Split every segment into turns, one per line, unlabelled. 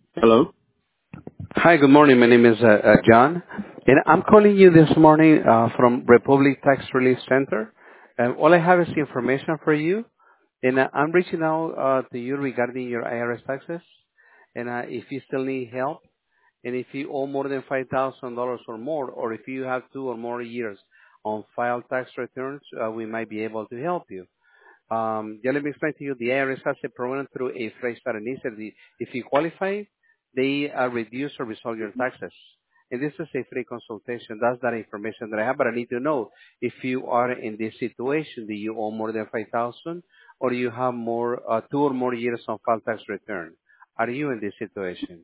Hello?
Hi, good morning. My name is John, and I'm calling you this morning from Republic Tax Relief Center. And all I have is the information for you, and I'm reaching out to you regarding your IRS taxes, and if you still need help, and if you owe more than $5,000 or more, or if you have 2 or more years on file tax returns, we might be able to help you. Yeah, let me explain to you. The IRS has a program through a Fresh Start initiative. If you qualify, they reduce or resolve your taxes. And this is a free consultation. That's that information that I have, but I need to know if you are in this situation. Do you owe more than 5,000, or you have more 2 or more years on file tax return? Are you in this situation?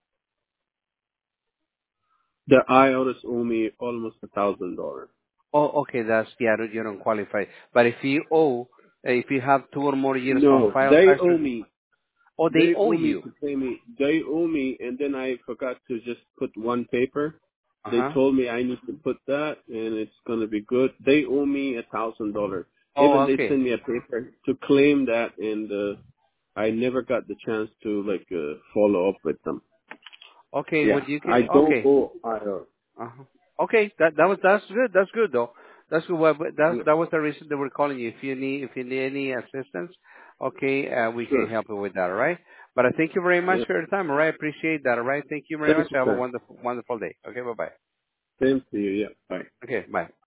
The IRS owe me almost $1,000.
Oh, okay. That's yeah. You don't qualify. But if you have 2 or more years on
No,
file
they
tax
owe
return,
me.
oh, they
They
owe
owe me
you.
to pay me. They owe me, and then I forgot to just put one paper.
Uh
They
huh.
told me I need to put that, and it's gonna be good. They owe me $1,000.
Oh,
Even they
okay.
send me a paper to claim that, and I never got the chance to follow up with them.
Okay,
Yeah,
what you
I
can,
don't
okay.
owe IRS.
Uh-huh. Okay, that's good. That's good though. That's good. Well,
Yeah,
that was the reason that we're calling you. If you need any assistance, okay, we can
sure.
help you with that. All right. But I thank you very much
Yeah.
for your time. All right, appreciate that. All right, thank you very
Thank
much.
you,
Have a
sir.
wonderful day. Okay, bye bye.
Same to you. Yeah. Bye.
Okay, bye.